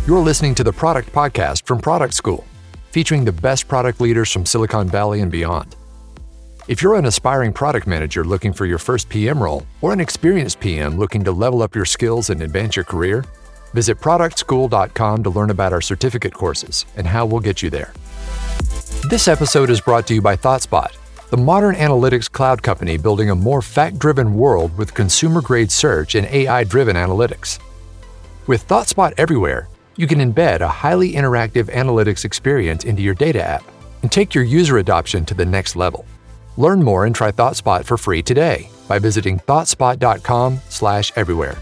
You're listening to the Product Podcast from Product School, featuring the best product leaders from Silicon Valley and beyond. If you're an aspiring product manager looking for your first PM role, or an experienced PM looking to level up your skills and advance your career, visit productschool.com to learn about our certificate courses and how we'll get you there. This episode is brought to you by ThoughtSpot, the modern analytics cloud company building a more fact-driven world with consumer-grade search and AI-driven analytics. With ThoughtSpot everywhere, you can embed a highly interactive analytics experience into your data app and take your user adoption to the next level. Learn more and try ThoughtSpot for free today by visiting thoughtspot.com/everywhere.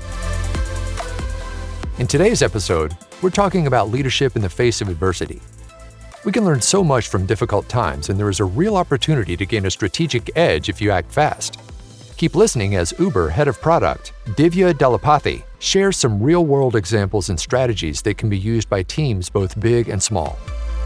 In today's episode, we're talking about leadership in the face of adversity. We can learn so much from difficult times, and there is a real opportunity to gain a strategic edge if you act fast. Keep listening as Uber Head of Product, Divya Delapathy, shares some real-world examples and strategies that can be used by teams both big and small.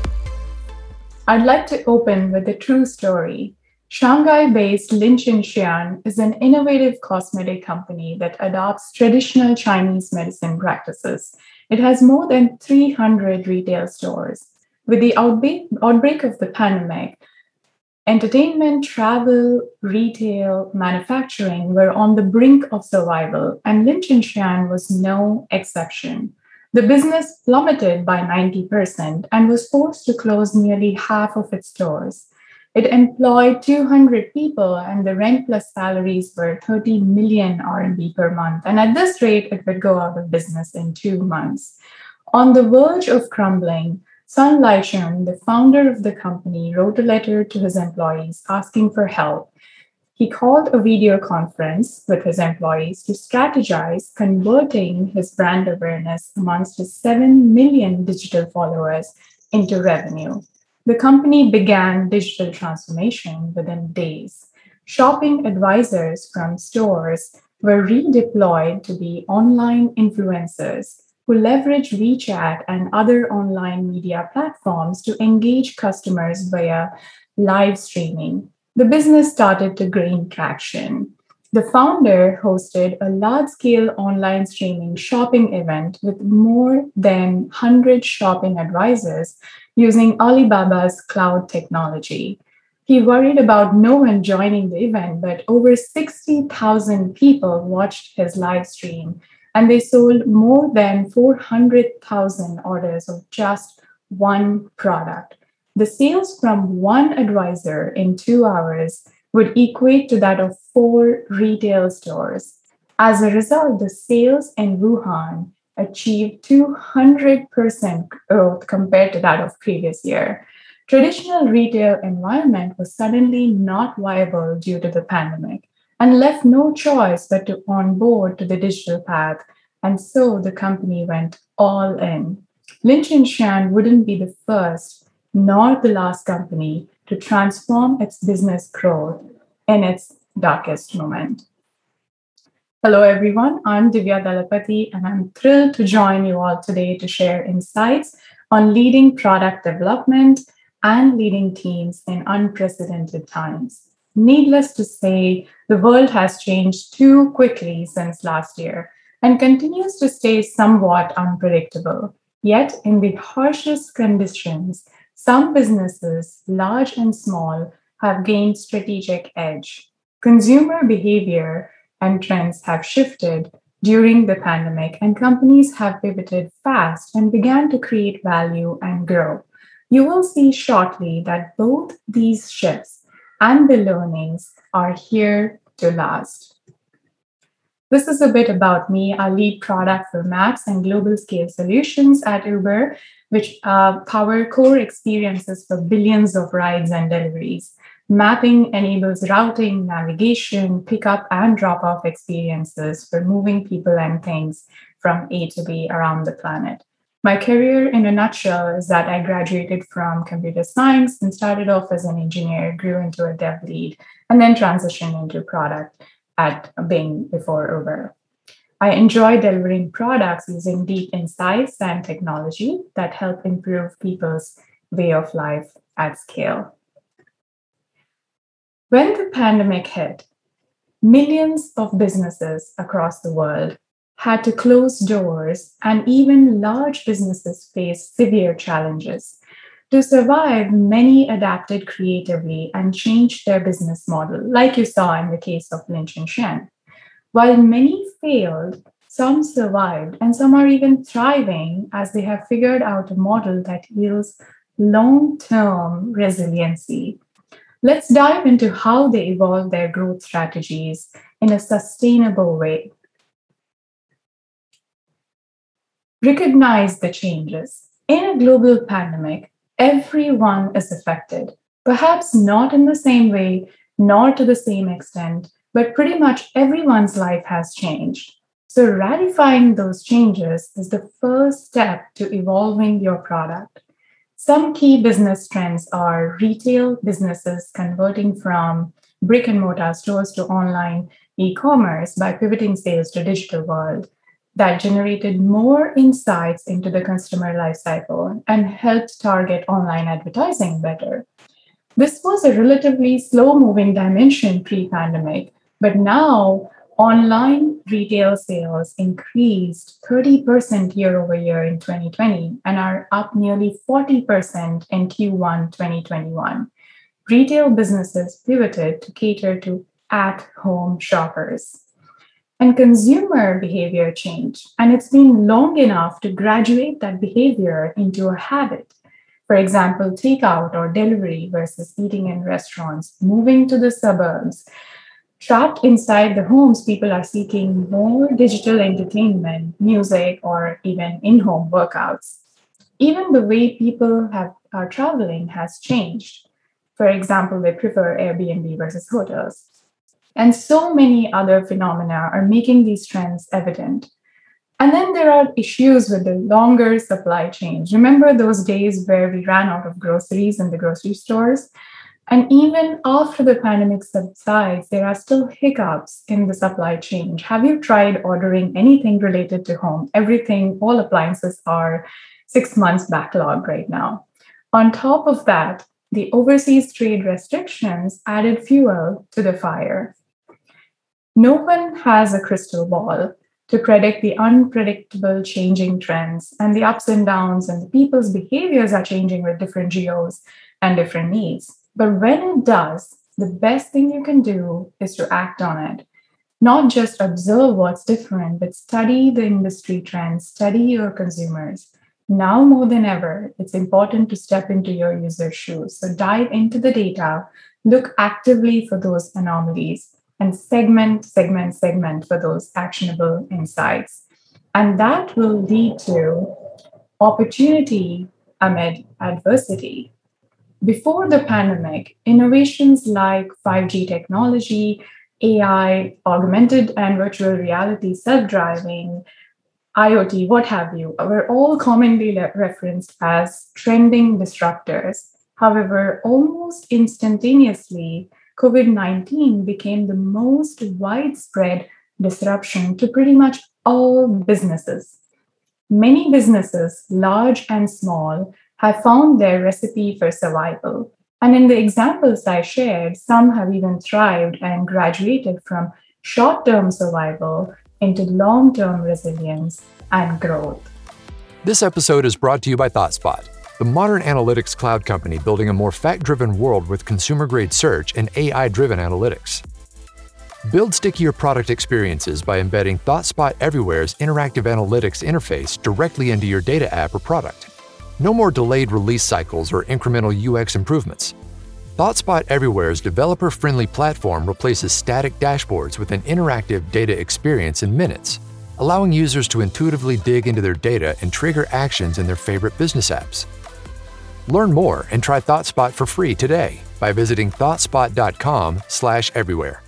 I'd like to open with a true story. Shanghai-based Lin Xian is an innovative cosmetic company that adopts traditional Chinese medicine practices. It has more than 300 retail stores. With the outbreak of the pandemic, entertainment, travel, retail, manufacturing were on the brink of survival, and Lin Xian was no exception. The business plummeted by 90% and was forced to close nearly half of its stores. It employed 200 people, and the rent plus salaries were 30 million RMB per month. And at this rate, it would go out of business in 2 months. On the verge of crumbling, Sun Laichun, the founder of the company, wrote a letter to his employees asking for help. He called a video conference with his employees to strategize converting his brand awareness amongst his 7 million digital followers into revenue. The company began digital transformation within days. Shopping advisors from stores were redeployed to be online influencers who leverage WeChat and other online media platforms to engage customers via live streaming. The business started to gain traction. The founder hosted a large-scale online streaming shopping event with more than 100 shopping advisors using Alibaba's cloud technology. He worried about no one joining the event, but over 60,000 people watched his live stream, and they sold more than 400,000 orders of just one product. The sales from one advisor in 2 hours would equate to that of 4 retail stores. As a result, the sales in Wuhan achieved 200% growth compared to that of previous year. Traditional retail environment was suddenly not viable due to the pandemic and left no choice but to onboard to the digital path, and so the company went all in. Lin Xian wouldn't be the first nor the last company to transform its business growth in its darkest moment. Hello, everyone. I'm Divya Delapathy, and I'm thrilled to join you all today to share insights on leading product development and leading teams in unprecedented times. Needless to say, the world has changed too quickly since last year and continues to stay somewhat unpredictable. Yet, in the harshest conditions, some businesses, large and small, have gained strategic edge. Consumer behavior and trends have shifted during the pandemic, and companies have pivoted fast and began to create value and grow. You will see shortly that both these shifts and the learnings are here to last. This is a bit about me. I lead product for Maps and global scale solutions at Uber, which power core experiences for billions of rides and deliveries. Mapping enables routing, navigation, pickup, and drop-off experiences for moving people and things from A to B around the planet. My career in a nutshell is that I graduated from computer science and started off as an engineer, grew into a dev lead, and then transitioned into product at Bing before Uber. I enjoy delivering products using deep insights and technology that help improve people's way of life at scale. When the pandemic hit, millions of businesses across the world had to close doors, and even large businesses faced severe challenges. To survive, many adapted creatively and changed their business model, like you saw in the case of Lin Xian. While many failed, some survived, and some are even thriving as they have figured out a model that yields long term resiliency. Let's dive into how they evolve their growth strategies in a sustainable way. Recognize the changes. In a global pandemic, everyone is affected. Perhaps not in the same way, nor to the same extent, but pretty much everyone's life has changed. So, ratifying those changes is the first step to evolving your product. Some key business trends are retail businesses converting from brick and mortar stores to online e commerce by pivoting sales to digital world that generated more insights into the customer lifecycle and helped target online advertising better. This was a relatively slow moving dimension pre pandemic, but now online retail sales increased 30% year over year in 2020 and are up nearly 40% in Q1 2021. Retail businesses pivoted to cater to at home shoppers. And consumer behavior changed, and it's been long enough to graduate that behavior into a habit. For example, takeout or delivery versus eating in restaurants, moving to the suburbs. Trapped inside the homes, people are seeking more digital entertainment, music, or even in home workouts. Even the way are traveling has changed. For example, they prefer Airbnb versus hotels. And so many other phenomena are making these trends evident. And then there are issues with the longer supply chains. Remember those days where we ran out of groceries in the grocery stores? And even after the pandemic subsides, there are still hiccups in the supply chain. Have you tried ordering anything related to home? Everything, all appliances are 6 months backlog right now. On top of that, the overseas trade restrictions added fuel to the fire. No one has a crystal ball to predict the unpredictable changing trends and the ups and downs, and the people's behaviors are changing with different geos and different needs. But when it does, the best thing you can do is to act on it. Not just observe what's different, but study the industry trends, study your consumers. Now more than ever, it's important to step into your user's shoes. So dive into the data, look actively for those anomalies, and segment for those actionable insights. And that will lead to opportunity amid adversity. Before the pandemic, innovations like 5G technology, AI, augmented and virtual reality, self-driving, IoT, what have you, were all commonly referenced as trending disruptors. However, almost instantaneously, COVID-19 became the most widespread disruption to pretty much all businesses. Many businesses, large and small, have found their recipe for survival. And in the examples I shared, some have even thrived and graduated from short term survival into long term resilience and growth. This episode is brought to you by ThoughtSpot, the modern analytics cloud company building a more fact-driven world with consumer-grade search and AI-driven analytics. Build stickier product experiences by embedding ThoughtSpot Everywhere's interactive analytics interface directly into your data app or product. No more delayed release cycles or incremental UX improvements. ThoughtSpot Everywhere's developer-friendly platform replaces static dashboards with an interactive data experience in minutes, allowing users to intuitively dig into their data and trigger actions in their favorite business apps. Learn more and try ThoughtSpot for free today by visiting thoughtspot.com/everywhere.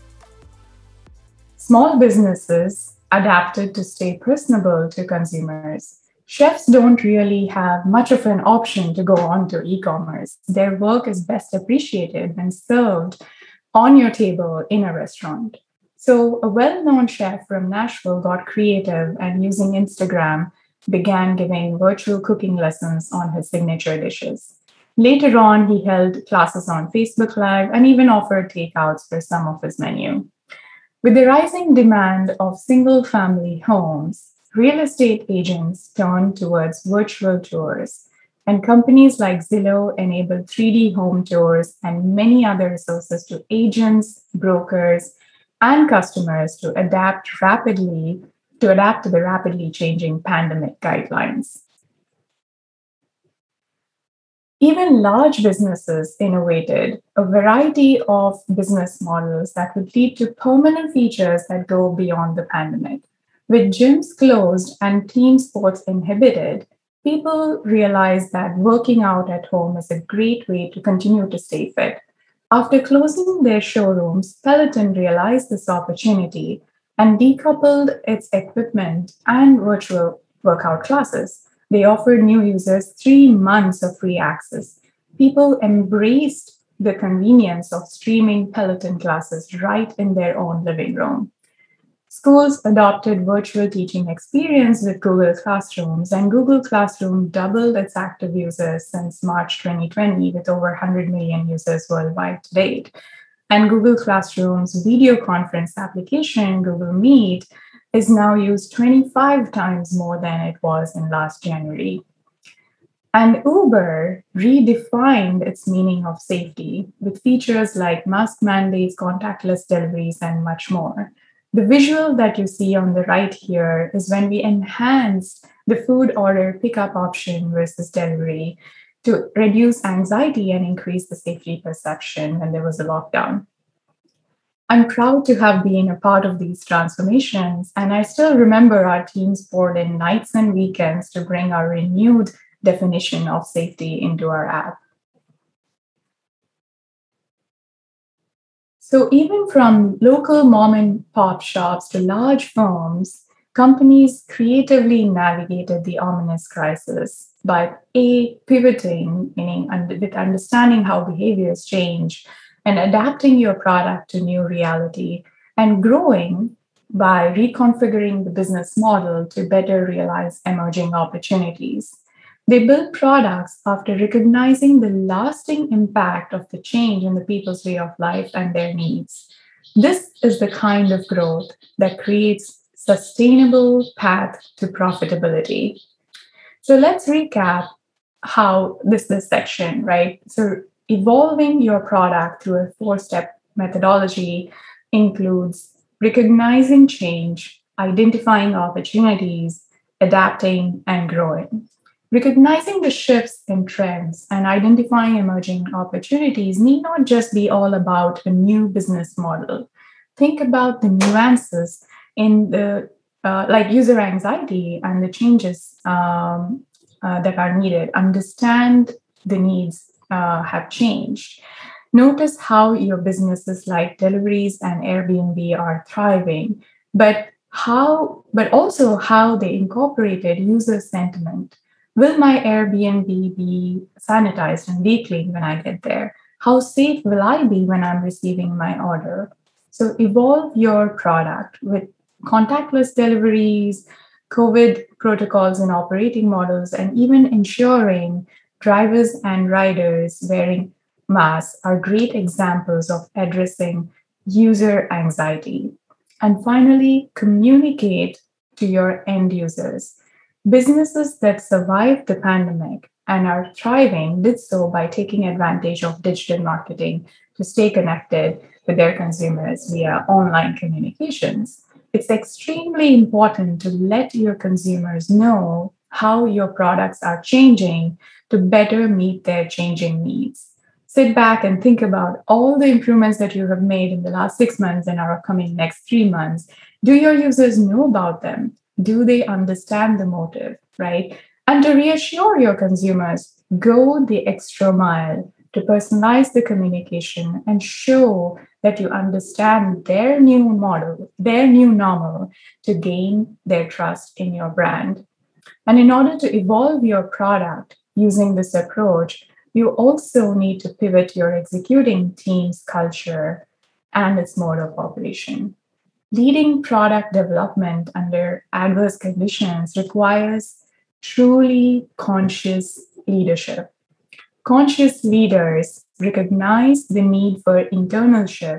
Small businesses adapted to stay personable to consumers. Chefs don't really have much of an option to go on to e-commerce. Their work is best appreciated when served on your table in a restaurant. So a well-known chef from Nashville got creative and using Instagram began giving virtual cooking lessons on his signature dishes. Later on, he held classes on Facebook Live and even offered takeouts for some of his menu. With the rising demand of single family homes, real estate agents turned towards virtual tours, and companies like Zillow enabled 3D home tours and many other resources to agents, brokers, and customers to adapt to the rapidly changing pandemic guidelines. Even large businesses innovated a variety of business models that would lead to permanent features that go beyond the pandemic. With gyms closed and team sports inhibited, people realized that working out at home is a great way to continue to stay fit. After closing their showrooms, Peloton realized this opportunity and decoupled its equipment and virtual workout classes. They offered new users 3 months of free access. People embraced the convenience of streaming Peloton classes right in their own living room. Schools adopted virtual teaching experience with Google Classrooms, and Google Classroom doubled its active users since March 2020 with over 100 million users worldwide to date. And Google Classroom's video conference application, Google Meet, is now used 25 times more than it was in last January. And Uber redefined its meaning of safety with features like mask mandates, contactless deliveries, and much more. The visual that you see on the right here is when we enhanced the food order pickup option versus delivery to reduce anxiety and increase the safety perception when there was a lockdown. I'm proud to have been a part of these transformations, and I still remember our teams poured in nights and weekends to bring our renewed definition of safety into our app. So, even from local mom and pop shops to large firms, companies creatively navigated the ominous crisis by pivoting, meaning with understanding how behaviors change and adapting your product to new reality, and growing by reconfiguring the business model to better realize emerging opportunities. They build products after recognizing the lasting impact of the change in the people's way of life and their needs. This is the kind of growth that creates sustainable path to profitability. So let's recap how this section, right? So evolving your product through a 4-step methodology includes recognizing change, identifying opportunities, adapting, and growing. Recognizing the shifts in trends and identifying emerging opportunities need not just be all about a new business model. Think about the nuances in the like user anxiety and the changes that are needed. Understand the needs have changed. Notice how your businesses like deliveries and Airbnb are thriving, but also how they incorporated user sentiment. Will my Airbnb be sanitized and cleaned when I get there? How safe will I be when I'm receiving my order? So evolve your product with contactless deliveries, COVID protocols and operating models, and even ensuring drivers and riders wearing masks are great examples of addressing user anxiety. And finally, communicate to your end users. Businesses that survived the pandemic and are thriving did so by taking advantage of digital marketing to stay connected with their consumers via online communications. It's extremely important to let your consumers know how your products are changing to better meet their changing needs. Sit back and think about all the improvements that you have made in the last 6 months and are upcoming next 3 months. Do your users know about them? Do they understand the motive, right? And to reassure your consumers, go the extra mile to personalize the communication and show that you understand their new model, their new normal, to gain their trust in your brand. And in order to evolve your product using this approach, you also need to pivot your executing team's culture and its mode of operation. Leading product development under adverse conditions requires truly conscious leadership. Conscious leaders recognize the need for internal shifts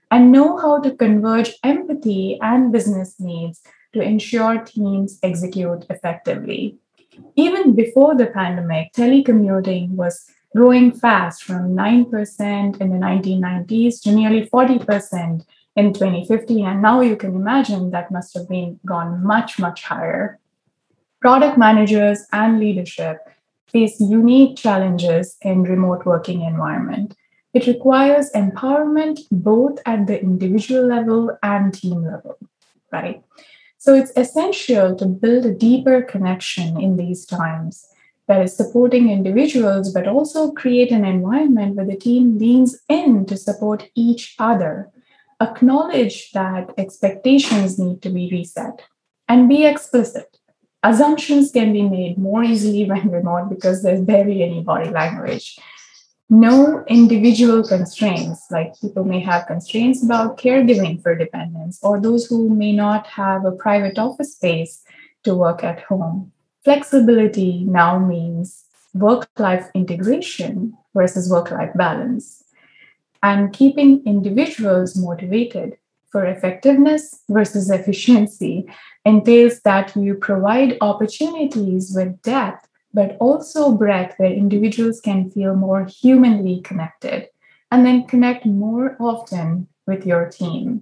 and know how to converge empathy and business needs to ensure teams execute effectively. Even before the pandemic, telecommuting was growing fast from 9% in the 1990s to nearly 40% in 2015. And now you can imagine that must have been gone much, much higher. Product managers and leadership face unique challenges in remote working environment. It requires empowerment both at the individual level and team level, right? So it's essential to build a deeper connection in these times that is supporting individuals, but also create an environment where the team leans in to support each other. Acknowledge that expectations need to be reset and be explicit. Assumptions can be made more easily when remote because there's barely any body language. No individual constraints, like people may have constraints about caregiving for dependents or those who may not have a private office space to work at home. Flexibility now means work life integration versus work life balance, and keeping individuals motivated for effectiveness versus efficiency entails that you provide opportunities with depth but also breadth where individuals can feel more humanly connected and then connect more often with your team.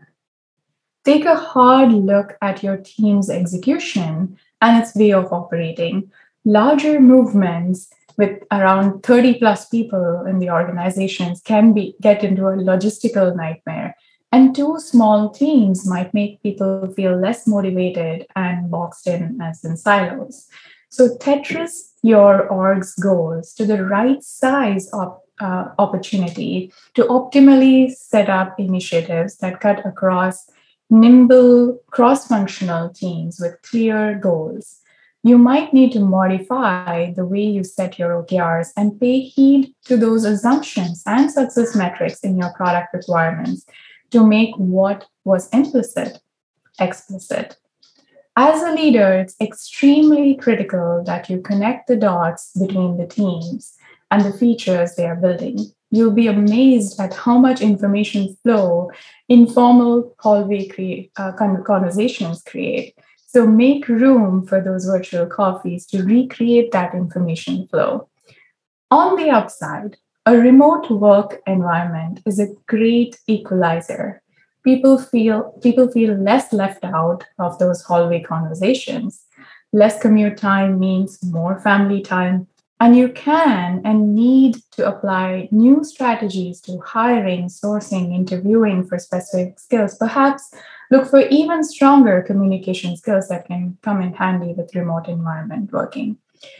Take a hard look at your team's execution and its way of operating. Larger movements with around 30 plus people in the organizations can get into a logistical nightmare. And too small teams might make people feel less motivated and boxed in as in silos. So Tetris your org's goals to the right size of opportunity to optimally set up initiatives that cut across nimble cross-functional teams with clear goals. You might need to modify the way you set your OKRs and pay heed to those assumptions and success metrics in your product requirements to make what was implicit explicit. As a leader, it's extremely critical that you connect the dots between the teams and the features they are building. You'll be amazed at how much information flow informal hallway conversations create. So make room for those virtual coffees to recreate that information flow. On the upside, a remote work environment is a great equalizer. People feel less left out of those hallway conversations. Less commute time means more family time. And you can and need to apply new strategies to hiring, sourcing, interviewing for specific skills. Perhaps look for even stronger communication skills that can come in handy with remote environment working.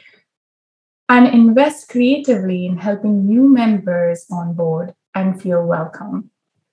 And invest creatively in helping new members on board and feel welcome.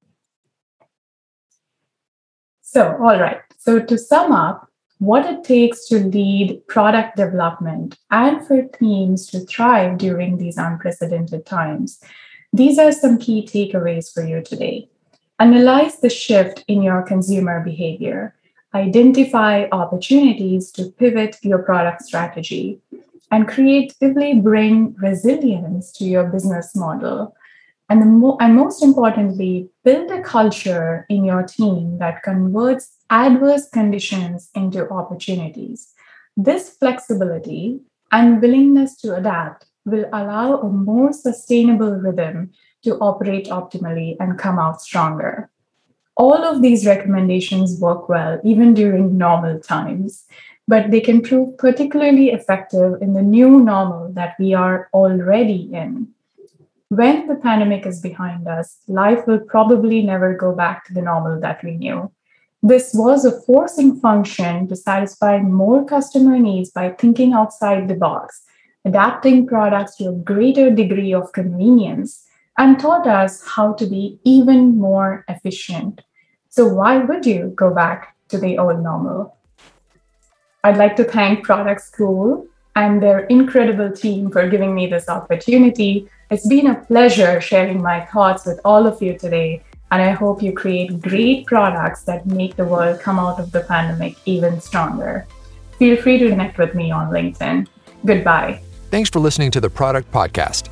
So, all right. So to sum up, what it takes to lead product development and for teams to thrive during these unprecedented times. These are some key takeaways for you today. Analyze the shift in your consumer behavior. Identify opportunities to pivot your product strategy and creatively bring resilience to your business model. And most importantly, build a culture in your team that converts adverse conditions into opportunities. This flexibility and willingness to adapt will allow a more sustainable rhythm to operate optimally and come out stronger. All of these recommendations work well even during normal times, but they can prove particularly effective in the new normal that we are already in. When the pandemic is behind us, life will probably never go back to the normal that we knew. This was a forcing function to satisfy more customer needs by thinking outside the box, adapting products to a greater degree of convenience, and taught us how to be even more efficient. So why would you go back to the old normal? I'd like to thank Product School and their incredible team for giving me this opportunity. It's been a pleasure sharing my thoughts with all of you today, and I hope you create great products that make the world come out of the pandemic even stronger. Feel free to connect with me on LinkedIn. Goodbye. Thanks for listening to the Product Podcast.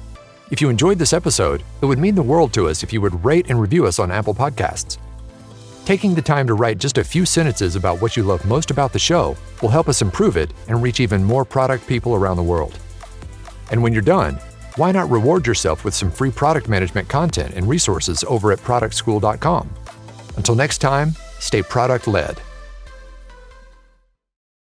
If you enjoyed this episode, it would mean the world to us if you would rate and review us on Apple Podcasts. Taking the time to write just a few sentences about what you love most about the show will help us improve it and reach even more product people around the world. And when you're done, why not reward yourself with some free product management content and resources over at productschool.com? Until next time, stay product-led.